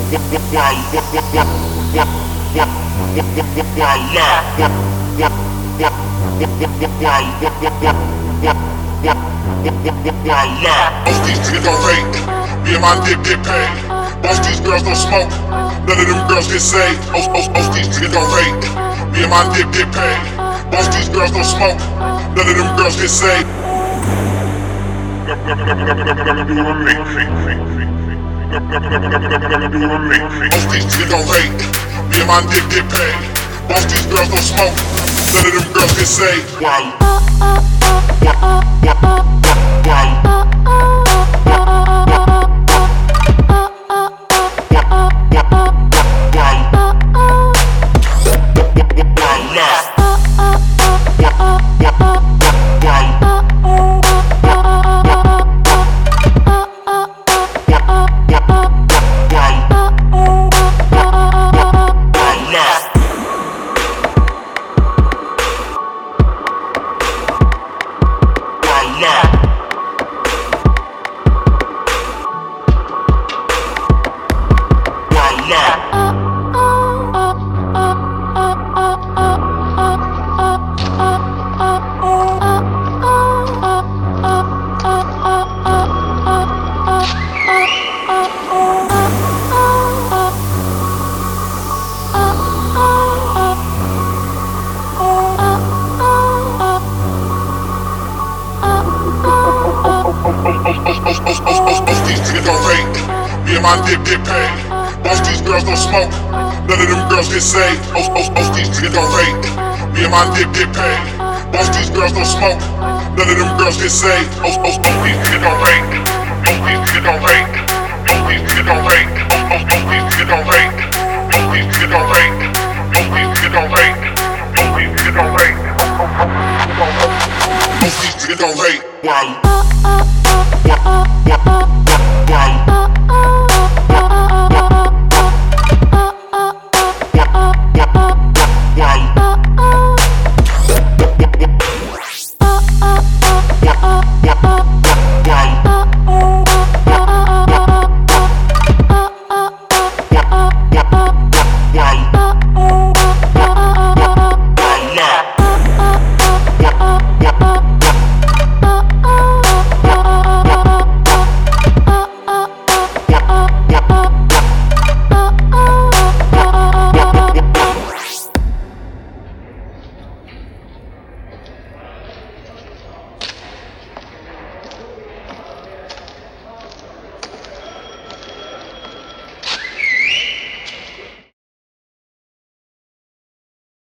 Most these niggas don't rate, me and my dick get paid. Most these girls don't smoke, none of them girls get saved. Most these niggas don't rate, me and my dick get paid. Most these girls don't smoke, none of them girls get saved. Most these niggas don't rate, me and my dick get paid. Most these girls don't smoke, none of them girls get saved. Most these niggas don't rate, me and my dick get paid. Most these girls don't smoke, none of them girls get saved. Most these niggas don't rate, me and my dick get paid. Most these girls don't smoke, none of them girls get saved. Most these niggas don't rate, most these niggas don't rate, most these niggas don't rate.